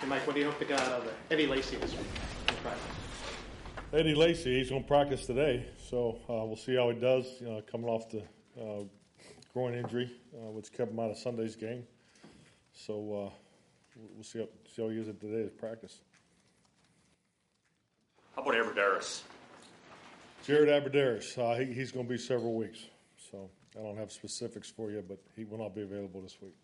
Mike, what do you hope to get out of Eddie Lacy this week in practice? Eddie Lacy, he's going to practice today, so we'll see how he does. Coming off the groin injury, which kept him out of Sunday's game. So we'll see how he is at today's practice. How about Abbrederis? Jared Abbrederis, he's going to be several weeks. So I don't have specifics for you, but he will not be available this week.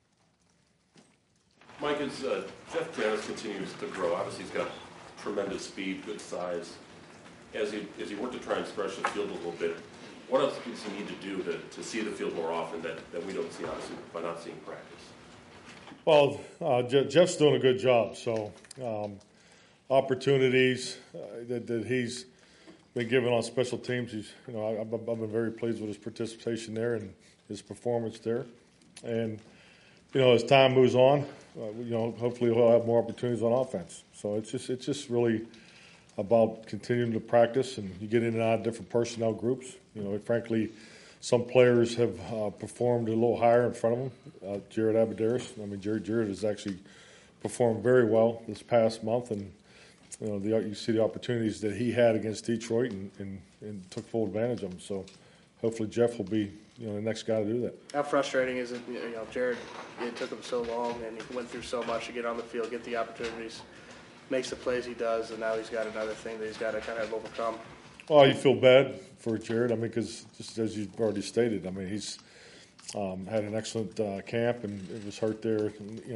Mike, as Jeff Janis continues to grow, obviously he's got tremendous speed, good size. As he worked to try and stretch the field a little bit, what else does he need to do to see the field more often that we don't see, obviously, by not seeing practice? Well, Jeff's doing a good job. So opportunities that he's been given on special teams, I've been very pleased with his participation there and his performance there. And as time moves on, hopefully he'll have more opportunities on offense. So it's just really about continuing to practice, and you get in and out of different personnel groups. Frankly, some players have performed a little higher in front of him. Jared Abbrederis. I mean, Jared has actually performed very well this past month, and you see the opportunities that he had against Detroit and took full advantage of them. So hopefully Jeff will be the next guy to do that. How frustrating is it? Jared, it took him so long, and he went through so much to get on the field, get the opportunities, makes the plays he does, and now he's got another thing that he's got to kind of overcome. Well, you feel bad for Jared. I mean, because just as you've already stated, I mean, he's had an excellent camp, and it was hurt there,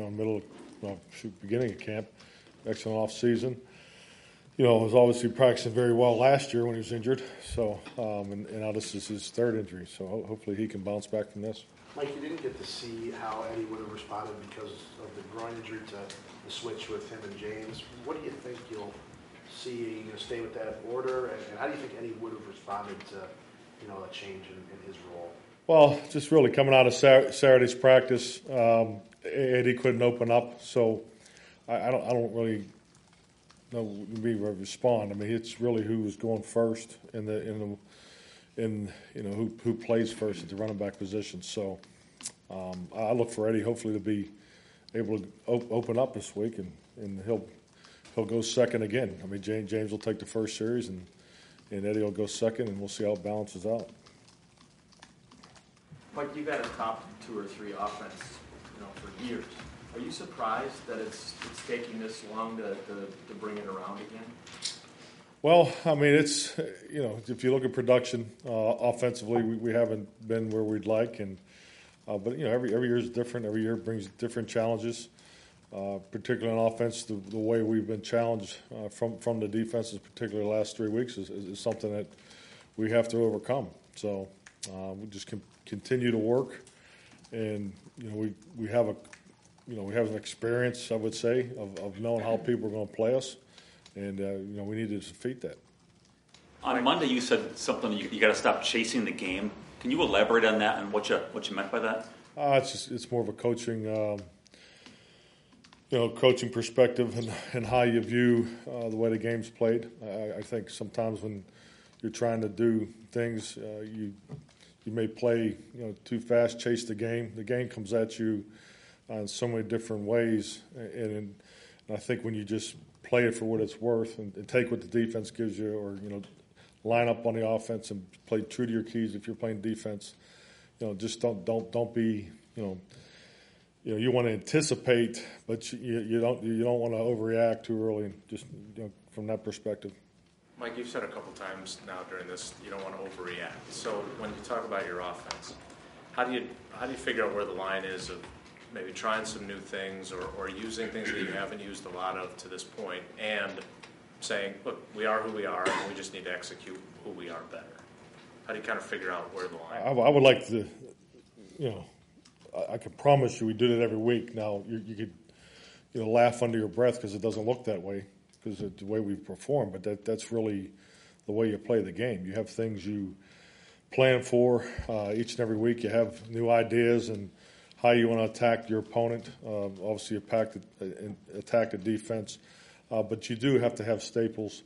beginning of camp, excellent off season. Was obviously practicing very well last year when he was injured. So, and now this is his third injury. So hopefully he can bounce back from this. Mike, you didn't get to see how Eddie would have responded because of the groin injury to the switch with him and James. What do you think you'll see? Are you going to stay with that order? And how do you think Eddie would have responded to, a change in his role? Well, just really coming out of Saturday's practice, Eddie couldn't open up. So I don't really know respond. I mean, it's really who was going first in who plays first at the running back position. So I look for Eddie hopefully to be able to open up this week, and he'll go second again. I mean, James will take the first series, and Eddie will go second, and we'll see how it balances out. Mike, you've had a top 2 or 3 offense, for years. Are you surprised that it's taking this long to bring it around again? Well, I mean, it's if you look at production offensively, we haven't been where we'd like, and but every year is different. Every year brings different challenges, particularly on offense. The way we've been challenged from the defenses, particularly the last 3 weeks, is something that we have to overcome. So we just continue to work, and we have an experience, I would say, of knowing how people are going to play us. And, we need to defeat that. On Monday, you said something, you got to stop chasing the game. Can you elaborate on that and what you meant by that? It's more of a coaching, coaching perspective and how you view the way the game's played. I think sometimes when you're trying to do things, you may play, too fast, chase the game. The game comes at you in so many different ways. And I think when you just play it for what it's worth and take what the defense gives you, or line up on the offense and play true to your keys. If you're playing defense, just don't be you want to anticipate, but you don't want to overreact too early. Just from that perspective. Mike, you've said a couple times now during this you don't want to overreact. So when you talk about your offense, how do you figure out where the line is of maybe trying some new things or using things that you haven't used a lot of to this point, and saying, look, we are who we are, and we just need to execute who we are better? How do you kind of figure out where the line is? I would like to, I can promise you we do that every week. Now, you could, laugh under your breath because it doesn't look that way because of the way we perform, but that's really the way you play the game. You have things you plan for each and every week. You have new ideas and how you want to attack your opponent, obviously attack the defense. But you do have to have staples,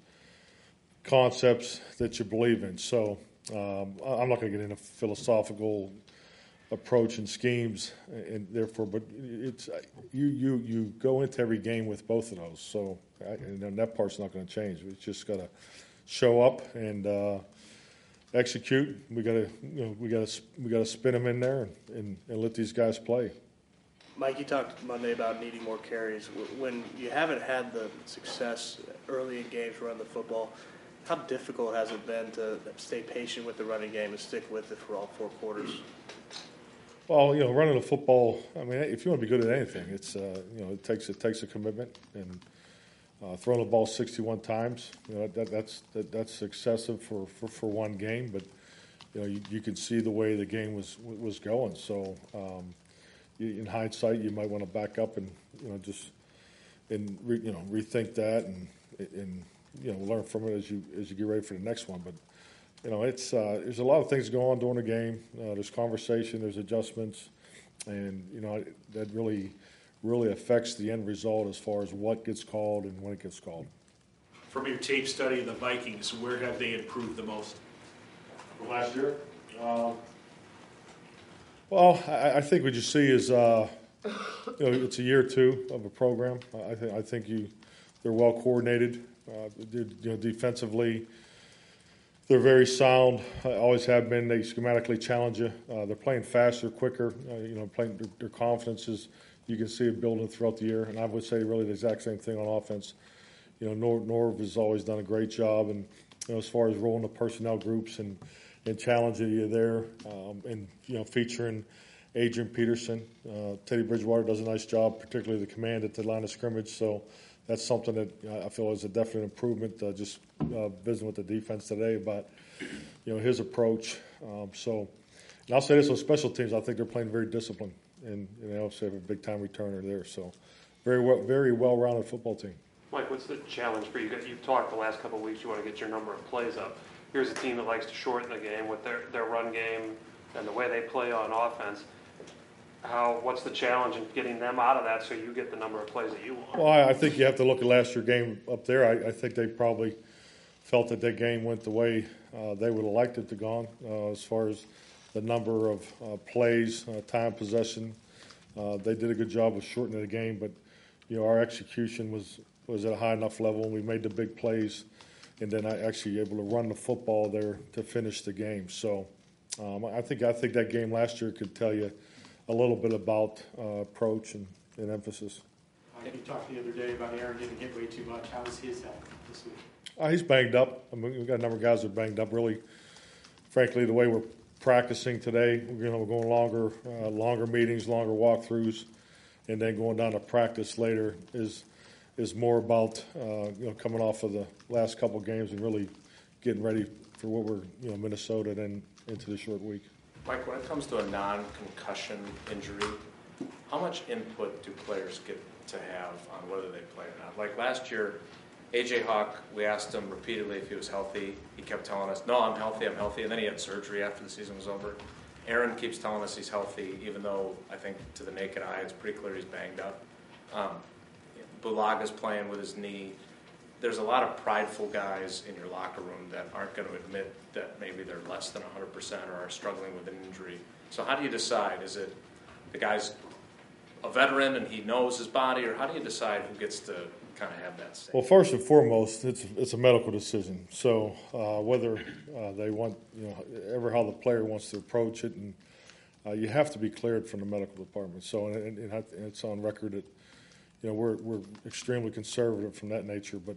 concepts that you believe in. So I'm not going to get into philosophical approach and schemes, and therefore, but it's you go into every game with both of those. So and that part's not going to change. We just got to show up and execute. We got to spin them in there and let these guys play. Mike, you talked Monday about needing more carries. When you haven't had the success early in games running the football, how difficult has it been to stay patient with the running game and stick with it for all 4 quarters? Well, running the football. I mean, if you want to be good at anything, it's it takes a commitment, and throwing the ball 61 times, that's excessive for one game. But you can see the way the game was going. So in hindsight, you might want to back up and rethink that and learn from it as you get ready for the next one. But it's there's a lot of things going on during the game. There's conversation, there's adjustments, and that really affects the end result as far as what gets called and when it gets called. From your tape study of the Vikings, where have they improved the most? From last year? Well, I think what you see is it's a year or two of a program. I think they're well coordinated. Defensively, they're very sound. Always have been. They schematically challenge you. They're playing faster, quicker. Playing their confidence is, you can see it building throughout the year. And I would say really the exact same thing on offense. Norv has always done a great job, and as far as rolling the personnel groups and challenging you there, and featuring Adrian Peterson. Teddy Bridgewater does a nice job, particularly the command at the line of scrimmage. So that's something that I feel is a definite improvement. Just visiting with the defense today about his approach. And I'll say this on special teams, I think they're playing very disciplined, and they also have a big time returner there. So very well-rounded football team. Mike, what's the challenge for you guys? You've talked the last couple of weeks, you want to get your number of plays up. Here's a team that likes to shorten the game with their run game and the way they play on offense. What's the challenge in getting them out of that so you get the number of plays that you want? Well, I think you have to look at last year's game up there. I think they probably felt that game went the way they would have liked it to gone as far as the number of plays, time possession. They did a good job of shortening the game, but our execution was at a high enough level, and we made the big plays, and then actually able to run the football there to finish the game. So I think that game last year could tell you a little bit about approach and emphasis. You talked the other day about Aaron getting hit way too much. How is his health this week? He's banged up. I mean, we've got a number of guys that are banged up. Really, frankly, the way we're practicing today, we're going longer meetings, longer walkthroughs, and then going down to practice later is more about coming off of the last couple of games and really getting ready for what we're Minnesota then into the short week. Mike, when it comes to a non-concussion injury, how much input do players get to have on whether they play or not? Like last year, A.J. Hawk, we asked him repeatedly if he was healthy. He kept telling us, no, I'm healthy. And then he had surgery after the season was over. Aaron keeps telling us he's healthy, even though I think to the naked eye it's pretty clear he's banged up. Bulaga's playing with his knee. There's a lot of prideful guys in your locker room that aren't going to admit that maybe they're less than 100% or are struggling with an injury. So how do you decide? Is it the guy's a veteran and he knows his body, or how do you decide who gets to kind of have that say? Well, first and foremost, it's a medical decision. So whether they want, how the player wants to approach it, and you have to be cleared from the medical department. So and it's on record that we're extremely conservative from that nature. But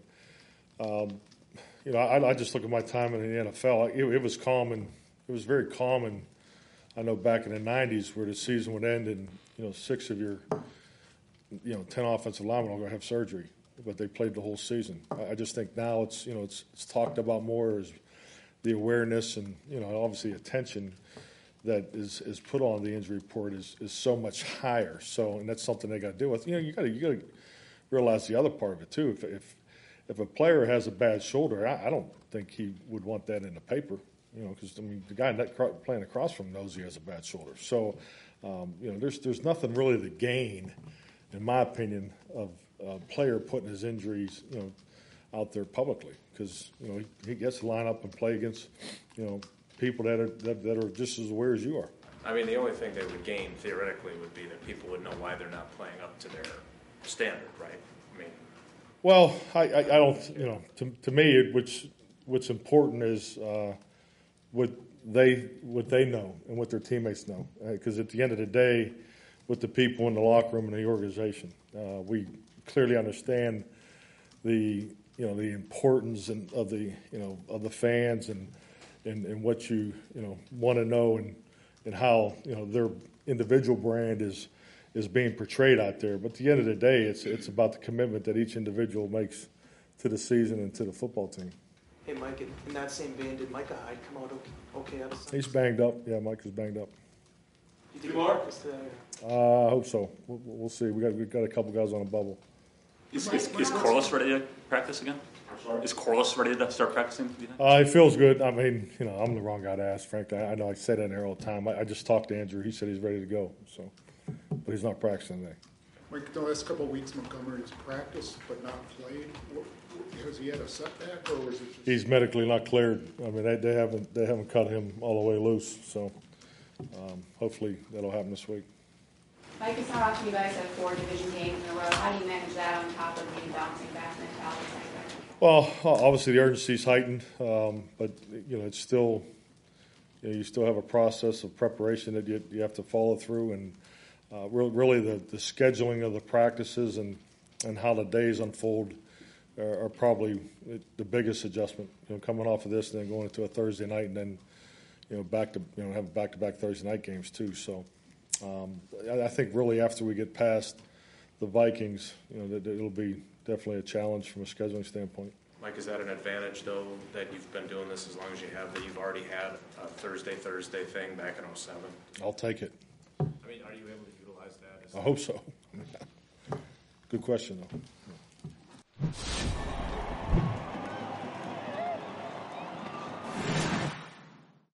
I just look at my time in the NFL. It was common. It was very common. I know back in the '90s where the season would end and 6 of your 10 offensive linemen are going to have surgery, but they played the whole season. I just think now it's talked about more as the awareness and obviously attention that is put on the injury report is so much higher. So, and that's something they got to deal with. You got to realize the other part of it too. If a player has a bad shoulder, I don't think he would want that in the paper. Because the guy playing across from him knows he has a bad shoulder. So, there's nothing really to gain, in my opinion, of a player putting his injuries, out there publicly, because he gets to line up and play against, people that are just as aware as you are. I mean, the only thing they would gain theoretically would be that people would know why they're not playing up to their standard, right? I mean, Well, I don't, to me, what's important is what they know and what their teammates know. Because at the end of the day, with the people in the locker room and the organization, we clearly understand the importance of the fans and what you want to know and how their individual brand is being portrayed out there. But at the end of the day, it's about the commitment that each individual makes to the season and to the football team. Hey, Mike, in that same vein, did Micah Hyde come out okay out of Sunday? He's banged up. Yeah, Mike is banged up. You think he'll practice today? I hope so. We'll see. We got a couple guys on a bubble. Is Corliss ready to practice again? Is Corliss ready to start practicing? Do you think? It feels good. I mean, I'm the wrong guy to ask, frankly. I know I say that in there all the time. I just talked to Andrew. He said he's ready to go. So, but he's not practicing today. Mike, the last couple of weeks, Montgomery's practiced but not played. Has he had a setback, or was it just... He's medically not cleared. I mean, they haven't cut him all the way loose. So, hopefully that'll happen this week. Mike, it's not often you guys have 4 division games in a row. How do you manage that on top of the bouncing back mentality? Well, obviously the urgency is heightened, but it's still, you still have a process of preparation that you have to follow through, and really the scheduling of the practices and how the days unfold are probably the biggest adjustment. Coming off of this and then going into a Thursday night, and then have back-to-back Thursday night games too. So I think really after we get past the Vikings, that it'll be definitely a challenge from a scheduling standpoint. Mike, is that an advantage, though, that you've been doing this as long as you have, that you've already had a Thursday thing back in 2007? I'll take it. I mean, are you able to utilize that? I hope so. Good question, though.